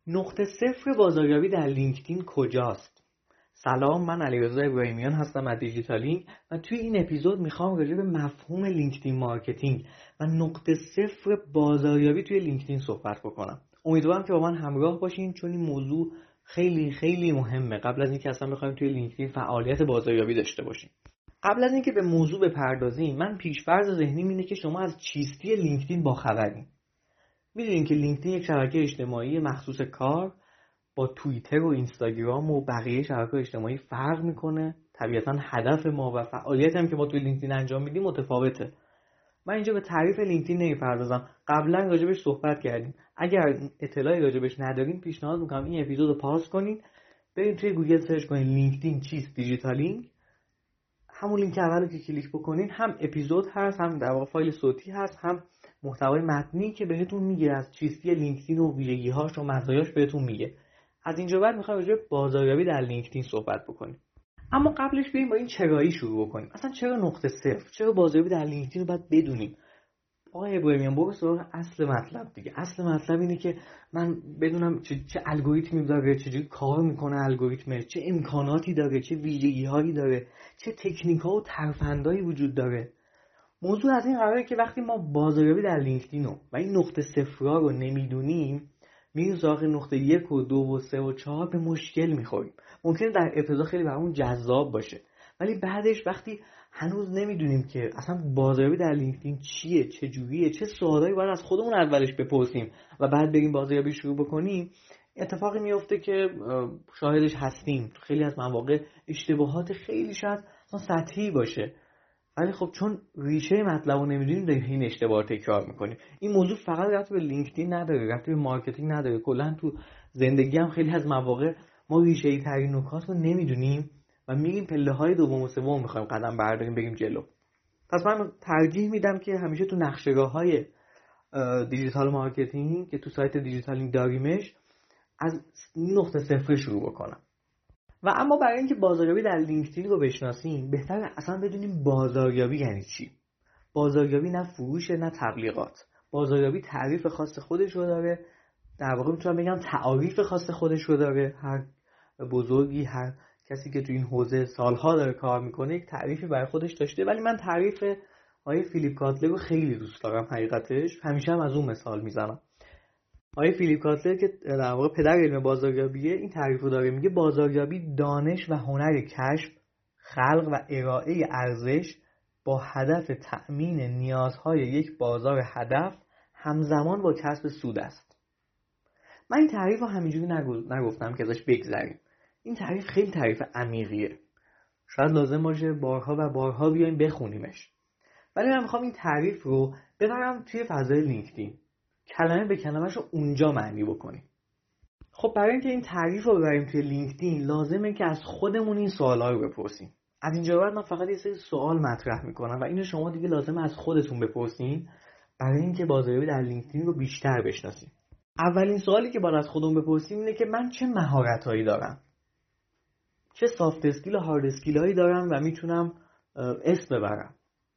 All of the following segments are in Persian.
نقطه صفر بازاریابی در لینکدین کجاست؟ سلام، من علیرضا ابراهیمیان هستم از دیجیتالینگ و توی این اپیزود میخوام راجع به مفهوم لینکدین مارکتینگ و نقطه صفر بازاریابی توی لینکدین صحبت بکنم. امیدوارم که با من همراه باشین چون این موضوع خیلی خیلی مهمه قبل از اینکه اصلا بخوایم توی لینکدین فعالیت بازاریابی داشته باشیم. قبل از اینکه به موضوع بپردازیم، من پیش‌فرض ذهنیم اینه که شما از چیستی لینکدین باخبرین. میدونین که لینکدین یک شبکه اجتماعی مخصوص کار با توییتر و اینستاگرام و بقیه شبکه‌های اجتماعی فرق میکنه. طبیعتاً هدف ما و فعالیتی هم که ما توی لینکدین انجام میدیم متفاوته. من اینجا به تعریف لینکدین نمیپردازم، قبلا راجبش صحبت کردیم. اگر اطلاعی راجبش ندارین پیشنهاد میکنم این اپیزودو پاس کنین، برید توی گوگل سرچ کنین لینکدین چیست دیجیتالینگ. همون لینک اولو که کلیک بکنین هم اپیزود هست، هم در واقع فایل صوتی هست، هم محتوای متنی که بهتون میگه از چیستی لینکدین و ویژگی‌هاش و مزایاش بهتون میگه. از اینجا بعد میخوایم راجع به بازاریابی در لینکدین صحبت بکنیم. اما قبلش بریم با این چرایی شروع بکنیم. اصلا چرا نقطه صفر؟ چرا بازاریابی در لینکدین رو باید بدونیم؟ آقای ابراهیمیان برو سراغ اصل مطلب دیگه. اصل مطلب اینه که من بدونم چه الگوریتمی داره، چجوری کار میکنه الگوریتمش، چه امکاناتی داره، چه ویژگی‌هایی داره، چه تکنیک‌ها و ترفندایی وجود داره. موضوع از این قراره که وقتی ما بازاریابی در لینکدین و این نقطه صفرها رو نمیدونیم، میریم سراغ نقطه 1 و 2 و 3 و 4 به مشکل میخوریم. ممکنه در ابتدا خیلی برامون جذاب باشه، ولی بعدش وقتی هنوز نمیدونیم که اصلا بازاریابی در لینکدین چیه، چه جوریه، چه سوالایی باید از خودمون اولش بپرسیم و بعد بریم بازاریابی شروع بکنیم، اتفاقی میفته که شاهدش هستیم. خیلی از مواقع اشتباهات خیلی شاید سطحی باشه، ولی خب چون ریشه مطلب رو نمیدونیم داریم این اشتباه تکرار میکنیم. این موضوع فقط ربطی به لینکدین نداره، ربطی به مارکتینگ نداره، کلا تو زندگی هم خیلی از مواقع ما ریشه ترین نکات رو نمیدونیم و میریم پله های دوم و سوم میخوایم قدم برداریم بریم جلو. پس من ترجیح میدم که همیشه تو نقشه‌گاه‌های دیجیتال مارکتینگ که تو سایت دیجیتالینگ داریمش از نقطه صفر شروع بکنم. و اما برای اینکه بازاریابی در لینکدین رو بشناسیم بهتره اصلا بدونیم بازاریابی یعنی چی. بازاریابی نه فروشه نه تبلیغات. بازاریابی تعریف خاص خودش رو داره، در واقع میتونم بگم تعریف خاص خودش رو داره. هر بزرگی، هر کسی که تو این حوزه سالها داره کار میکنه یک تعریفی برای خودش داشته، ولی من تعریف آقای فیلیپ کاتلر رو خیلی دوست دارم. حقیقتش همیشه هم از اون مثال میزنم. آقای فیلیپ کاتلر که در واقع پدر علم بازاریابیه این تعریف رو داره، میگه بازاریابی دانش و هنر کشف، خلق و ارائه ارزش با هدف تأمین نیازهای یک بازار هدف همزمان با کسب سود است. من این تعریف رو همینجوری نگفتم که ازش بگذریم. این تعریف خیلی تعریف عمیقیه، شاید لازم باشه بارها و بارها بیایم بخونیمش، ولی من میخوام این تعریف رو ببرم توی فضای لینکدین، کلمه به کلمه‌ش رو اونجا معنی بکنیم. خب برای اینکه این تعریف رو ببریم توی لینکدین لازمه که از خودمون این سوالا رو بپرسیم. از اینجا بعد من فقط یه سری سوال مطرح میکنم و اینو شما دیگه لازمه از خودتون بپرسین برای اینکه بازاریابی در لینکدین رو بیشتر بشناسیم. اولین سوالی که باید از خودمون بپرسیم اینه که من چه مهارت‌هایی دارم؟ چه سافت اسکیل و هارد اسکیل‌هایی دارم و میتونم اسم ببرم؟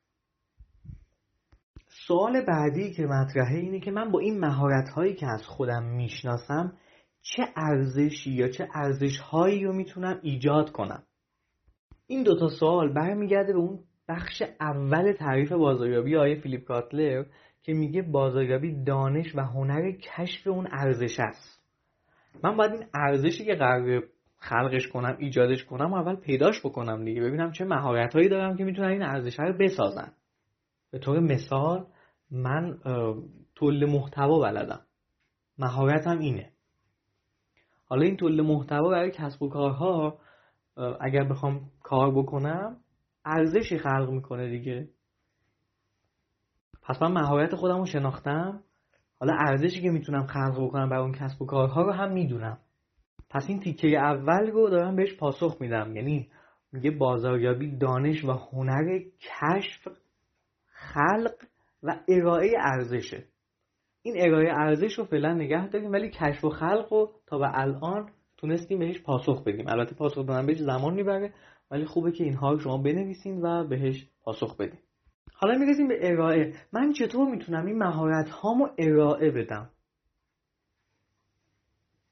سوال بعدی که مطرحه اینه که من با این مهارت‌هایی که از خودم میشناسم چه ارزشی یا چه ارزش‌هایی رو میتونم ایجاد کنم. این دوتا سوال برمیگرده به اون بخش اول تعریف بازاریابی آقای فیلیپ کاتلر که میگه بازاریابی دانش و هنر کشف اون ارزش است. من باید این ارزشی که قراره خلقش کنم، ایجادش کنم و اول پیداش بکنم دیگه، ببینم چه مهارت‌هایی دارم که میتونن این ارزش‌ها رو بسازن. به طور مثال من تولید محتوا بلدم، مهارتم اینه. حالا این تولید محتوا برای کسب و کارها اگر بخوام کار بکنم ارزشی خلق میکنه دیگه. پس من مهارت خودم رو شناختم، حالا ارزشی که میتونم خلق بکنم برای اون کسب و کارها رو هم میدونم. پس این تیکه اول رو دارم بهش پاسخ میدم، یعنی میگه بازاریابی دانش و هنر کشف، خلق و ارائه ارزشه. این ارائه ارزش رو فعلا نگه داریم، ولی کشف و خلق رو تا به الان تونستیم بهش پاسخ بدیم. البته پاسخ دادن بهش زمان میبره، ولی خوبه که اینها رو شما بنویسین و بهش پاسخ بدین. حالا میرسیم به ارائه. من چطور میتونم این مهارت هامو ارائه بدم؟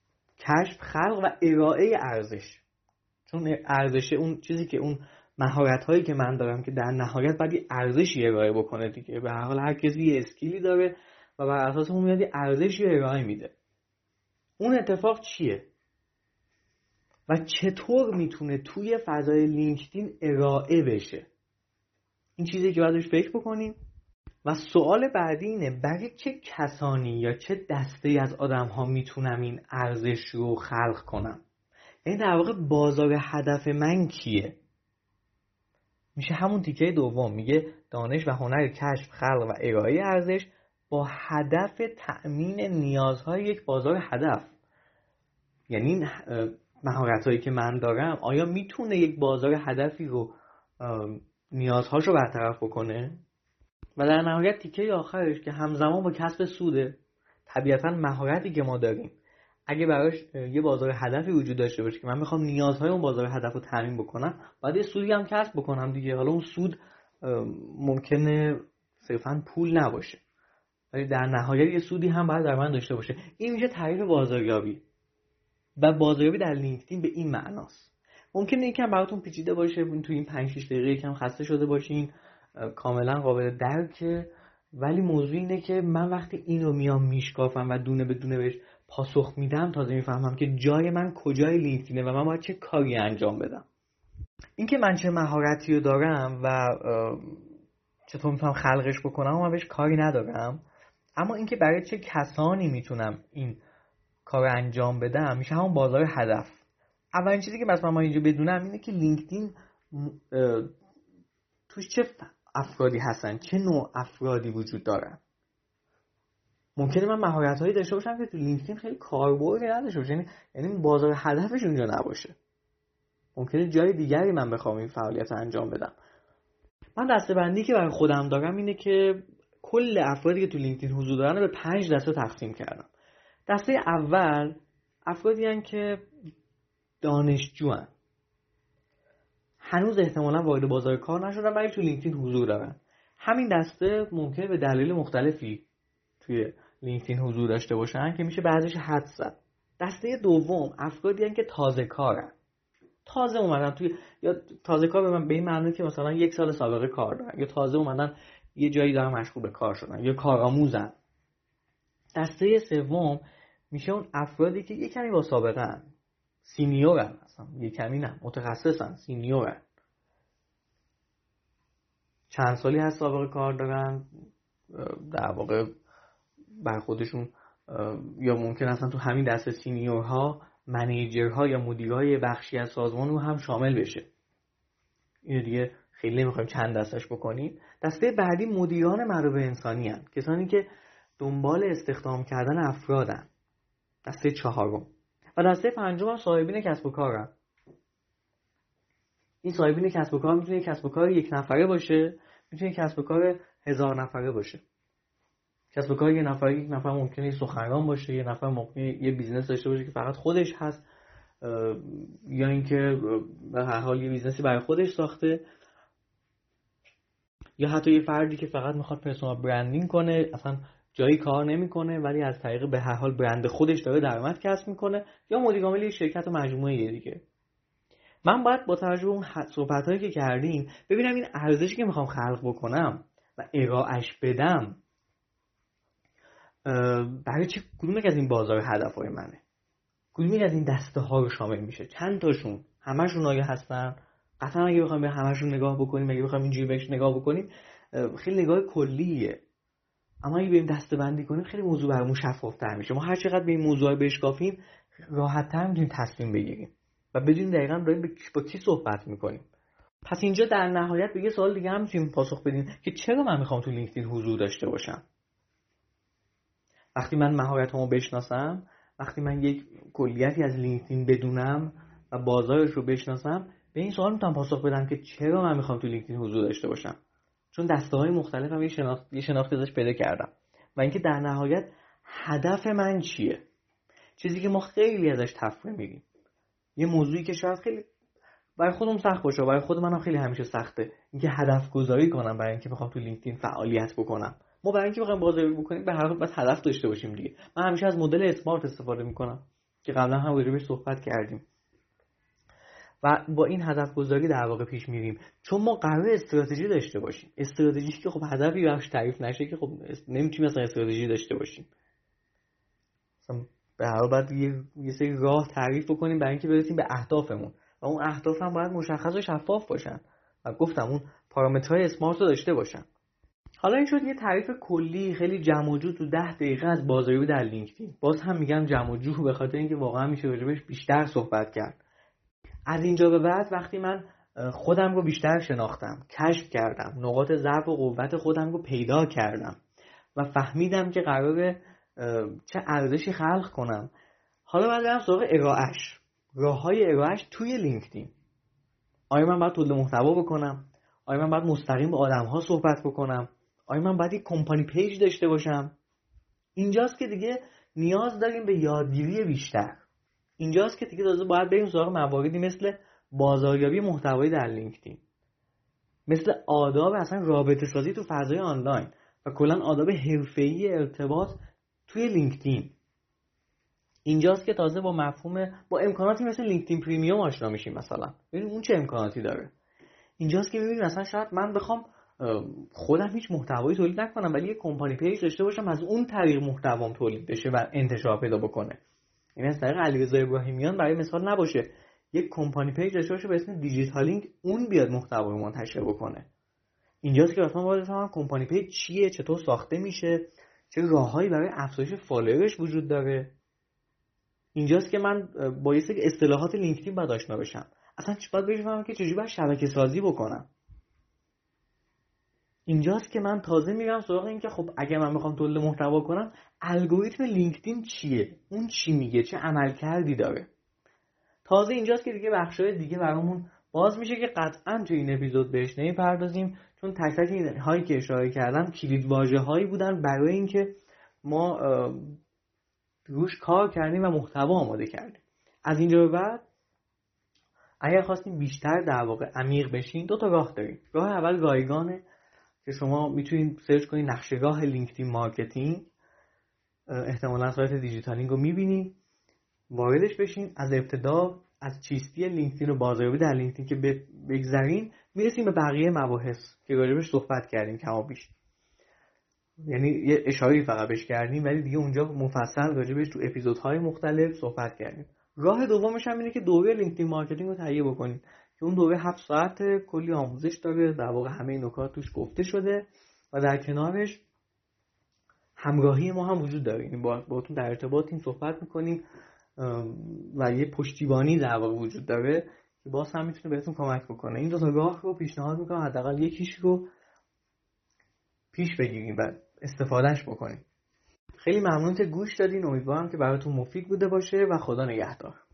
کشف، خلق و ارائه ارزش. چون ارزش اون چیزی که اون مهارت‌هایی که من دارم که در نهایت باید یه ارزشی ارائه بکنه دیگه. به هر حال هر کسی یه اسکیلی داره و بر اساس اون میاد یه ارزشی ارائه میده. اون اتفاق چیه؟ و چطور میتونه توی فضای لینکدین ارائه بشه؟ این چیزی که باید روش فکر بکنیم. و سوال بعدی اینه برای چه کسانی یا چه دسته‌ای از آدم‌ها میتونم این ارزش رو خلق کنم؟ یعنی در واقع بازار هدف من کیه؟ میشه همون تیکه دوم، میگه دانش و هنر کشف، خلق و ارائه ارزش با هدف تأمین نیازهای یک بازار هدف. یعنی مهارت‌هایی که من دارم آیا میتونه یک بازار هدفی رو نیازهاشو برطرف بکنه؟ و در نهایت تیکه آخرش که همزمان با کسب سوده. طبیعتاً مهارتی که ما داریم اگه براش یه بازار هدفی وجود داشته باشه که من میخوام نیازهای اون بازار هدف رو تامین بکنم، باید یه سودی هم کسب بکنم دیگه. حالا اون سود ممکنه صرفاً پول نباشه، ولی در نهایت یه سودی هم باید در من داشته باشه. این میشه تعریف بازاریابی. و بازاریابی در لینکدین به این معناست. ممکنه یکم براتون پیچیده باشه، تو این 5-6 دقیقه یکم خسته شده باشین، کاملا قابل درکه، ولی موضوع اینه که من وقتی اینو میام میشکافم و دونه به دونه بهش پاسخ میدم تازه میفهمم که جای من کجای لینکدینه و من باید چه کاری انجام بدم. اینکه من چه مهارتی رو دارم و چطور میتونم خلقش بکنم و من بهش کاری ندارم، اما اینکه برای چه کسانی میتونم این کار انجام بدم میشه همون بازار هدف. اولین چیزی که مثلا ما اینجا بدونم اینه که لینکدین توش چه افرادی هستن، چه نوع افرادی وجود دارن. ممکنه من مهارت‌هایی داشته باشم که تو لینکدین خیلی کاربردی نداشته باشه، یعنی بازار هدفش اونجا نباشه. ممکنه جای دیگری من بخوام این فعالیت رو انجام بدم. من دسته‌بندی که برای خودم دارم اینه که کل افرادی که تو لینکدین حضور دارن رو به 5 دسته تقسیم کردم. دسته اول افرادی هستن که دانشجوان، هنوز احتمالاً وارد بازار کار نشدن ولی تو لینکدین حضور دارن. همین دسته ممکنه به دلایل مختلفی توی لینکدین حضور داشته باشن که میشه بعضیش حدس زد. دسته دوم افرادی هستن که تازه کارن، تازه اومدن توی، یا تازه کار به این معنی که مثلا 1 سال سابقه کار دارن، یا تازه اومدن یه جایی دارن مشغول به کار شدن، یا کارآموزن. دسته سوم میشه اون افرادی که یه کمی با سابقه‌ان، سینیورن، اصلا یه کمی نه، متخصصن، سینیورن، چند سالی هست سابقه کار دارن، در واقع بر خودشون، یا ممکن اصلا تو همین دسته سینیورها منیجرها یا مدیرای بخشی از سازمان رو هم شامل بشه. اینو دیگه خیلی نمیخوایم چند دستش بکنیم. دسته بعدی مدیران منابع انسانی هستند، کسانی که دنبال استخدام کردن افرادن. دسته چهارم. و دسته پنجم هم صاحبین کسب و کارن. این صاحبین کسب و کار میتونه کسب و کار 1 نفره باشه، میتونه کسب و کار 1000 نفره باشه. کسب و کار 1 نفر ممکنه سخنران باشه، 1 نفر ممکنه یه بیزنس داشته باشه که فقط خودش هست، یا اینکه به هر حال یه بیزنسی برای خودش ساخته، یا حتی یه فردی که فقط میخواد پرسونال برندینگ کنه، اصلا جایی کار نمیکنه ولی از طریق به هر حال برند خودش داره درآمد کسب میکنه، یا مدیر عامل شرکت و مجموعه دیگه. من باید با توجه به اون صحبتایی که کردیم ببینم این ارزشی که میخوام خلق بکنم و ارائهش بدم برای چه کدوم از این بازار هدفهای منه، کدومی از این دسته ها رو شامل میشه، چند تاشون، همشون آیا هستن. قطعا اگه بخوایم به همشون نگاه بکنیم، اگه بخوایم اینجوری بهش نگاه بکنیم خیلی نگاه کلیه، اما اگه بریم دسته بندی کنیم خیلی موضوع برامون شفافتر میشه. ما هر چقدر به این موضوع بشکافیم راحت‌تر میتونیم تصمیم بگیریم و بدونیم دقیقاً داریم با کی صحبت میکنیم. پس اینجا در نهایت به یه سوال دیگه هم میتونیم پاسخ بدیم که چرا من میخوام تو لینکدین حضور داشته باشم. وقتی من مهارتامو بشناسم، وقتی من یک کلیتی از لینکدین بدونم و بازارش رو بشناسم، به این سوال میتونم پاسخ بدم که چرا من میخوام تو لینکدین حضور داشته باشم. چون دسته‌های مختلفم یه شناختی ازش پیدا کردم و اینکه در نهایت هدف من چیه، چیزی که ما خیلی ازش تفره میگیم، یه موضوعی که شاید خیلی برای خودم سخت باشه، برای خود منم خیلی همیشه سخته، اینکه هدف گذاری کنم برای اینکه بخوام تو لینکدین فعالیت بکنم. ما برای اینکه بخوایم بازاریابی بکنیم به هر حال باید هدف داشته باشیم دیگه. من همیشه از مدل اسمارت استفاده میکنم. که قبلا هم راجع بهش صحبت کردیم و با این هدف گذاری در واقع پیش میریم، چون ما قرار استراتژی داشته باشیم. استراتژی که خب هدفی براش تعریف نشه که خب نمیتونیم مثلا استراتژی داشته باشیم. مثلا به هر حال باید یه سری راه تعریف بکنیم برای اینکه برسیم به اهدافمون و اون اهداف هم باید مشخص و شفاف باشن و گفتم اون پارامترهای اسمارت رو داشته باشن. حالا این شد یه تعریف کلی خیلی جمع و جور تو 10 دقیقه از بازاریابی در لینکدین. باز هم میگم جمع و جور به خاطر اینکه واقعا میشه راجبش بیشتر صحبت کرد. از اینجا به بعد وقتی من خودم رو بیشتر شناختم، کشف کردم، نقاط ضعف و قوت خودم رو پیدا کردم و فهمیدم که قراره چه ارزشی خلق کنم، حالا باید برم سراغ ارائه‌اش، راه‌های ارائه‌اش توی لینکدین. آیا من باید تولید محتوا بکنم؟ آیا من باید مستقیم با آدم‌ها صحبت بکنم؟ آیا من باید یک کمپانی پیج داشته باشم؟ اینجاست که دیگه نیاز داریم به یادگیری بیشتر. اینجاست که دیگه تازه باید بریم سراغ مواردی مثل بازاریابی محتوایی در لینکدین، مثل آداب اصلا رابطه سازی تو فضای آنلاین و کلا آداب حرفه‌ای ارتباط توی لینکدین. اینجاست که تازه با امکاناتی مثل لینکدین پریمیوم آشنا میشیم. مثلا ببین اون چه امکاناتی داره. اینجاست که میبینیم مثلا شاید من بخوام خودم هیچ محتوایی تولید نکنم ولی یه کمپانی پیج داشته باشم، از اون طریق محتوام تولید بشه و انتشار پیدا بکنه. این از طریق علیرضا ابراهیمیان برای مثال نباشه، یک کمپانی پیج داشته باشه به اسم دیجیتالینگ، اون بیاد محتوا رو منتشر بکنه. اینجاست که مثلا باید بفهمم کمپانی پیج چیه، چطور ساخته میشه، چه راههایی برای افزایش فالوورش وجود داره. اینجاست که من با یه سری اصطلاحات لینکدین باید آشنا بشم، اصلا باید بفهمم که چجوری باید شبکه سازی بکنم. اینجاست که من تازه میرم سراغ این که خب اگه من میخوام تولید محتوا کنم، الگوریتم لینکدین چیه، اون چی میگه، چه عملکردی داره. تازه اینجاست که دیگه بخشای دیگه برامون باز میشه که قطعاً تو این اپیزود بهش نمیپردازیم، چون تک تک این هایی که اشاره کردم کلید واژه‌هایی بودن برای اینکه ما روش کار کردیم و محتوا آماده کردیم. از اینجا به بعد اگر خواستیم بیشتر در واقع عمیق بشین، دو تا راه داریم. راه اول رایگانه که شما میتونید سرچ کنید نقشه‌گاه لینکدین مارکتینگ، احتمالاً سایت دیجیتالینگ رو میبینید، واردش بشین. از ابتدا از چیستی لینکدین و بازاریابی در لینکدین که بگذرین، میرسیم به بقیه مباحث که راجبش صحبت کردیم کم و بیش. یعنی یه اشاره‌ای فقط بهش کردیم ولی دیگه اونجا مفصل راجبش تو اپیزودهای مختلف صحبت کردیم. راه دومش هم اینه که دوره لینکدین مارکتینگ رو تهیه بکنید که اون دوره 7 ساعت کلی آموزش داره، در واقع همه نکات توش گفته شده و در کنارش همراهی ما هم وجود داره. یعنی باهاتون در ارتباطیم، صحبت می‌کنیم و یه پشتیبانی در واقع وجود داره که باز هم میتونه بهتون کمک بکنه. این دو تا راه رو پیشنهاد میکنم حداقل یکیش رو پیش بگیریم و استفادهش بکنیم. خیلی ممنون که گوش دادین، امیدوارم که براتون مفید بوده باشه و خدا نگهدار.